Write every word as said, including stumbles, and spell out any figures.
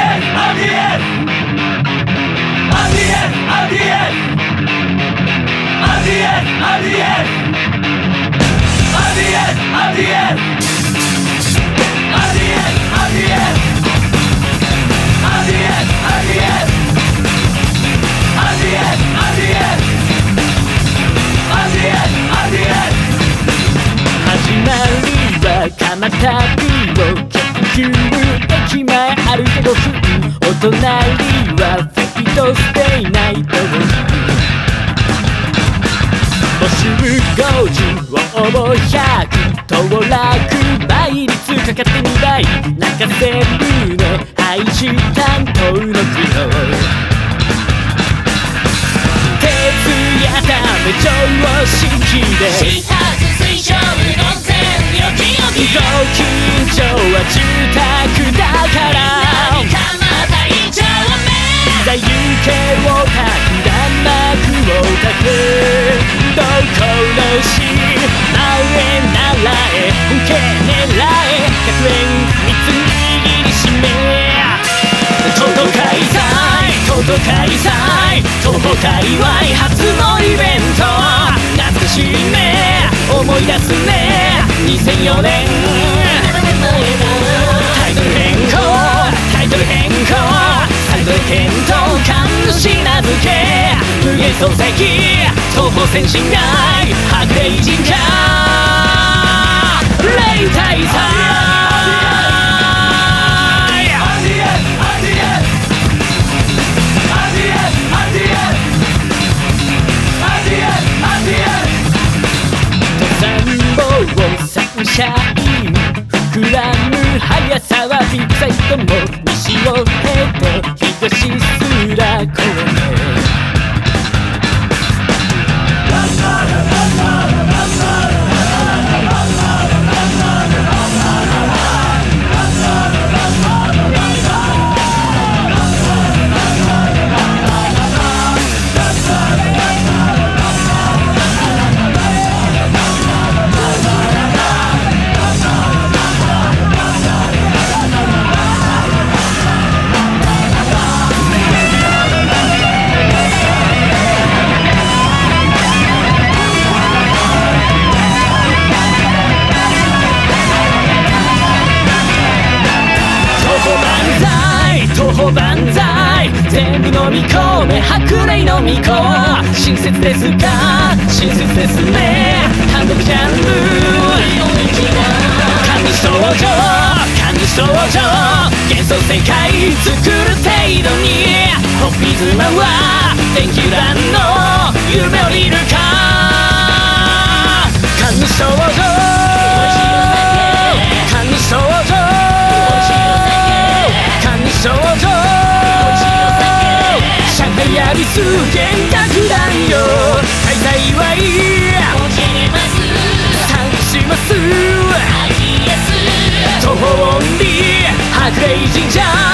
蒲田ビを客急駅前歩けごふん、お隣はフェイドステイナイト募集ごじゅう応募ひゃく当落倍率かかってにばい泣かせるね配信担当の苦労徹夜だめ常識で始発水上無言線よきよきご近所は住宅だから何かまた言っちゃダメいざ行けをたくらまくをたくどころし前ならえ本気狙えひゃくえんみつ握りしめ東都開催東都開催東宝界隈初のイベント懐かしいね思い出すねにせんよねんタイトル変更タイトル変更タイトル検討神主名付け無限創世記東方先進街白麗神社霊大祭サンシャイン膨らむ速さはビッグサイトも西を経て東すら越え万歳全部飲み込め白麗の巫女親切ですか親切ですね単独ジャンル神登場神登場幻想世界作る程度にホッピーズマンは電気団の夢を見るか神登場神登場神登場上海アビス幻覚団よ開催祝い参加します東方オンリー白麗神社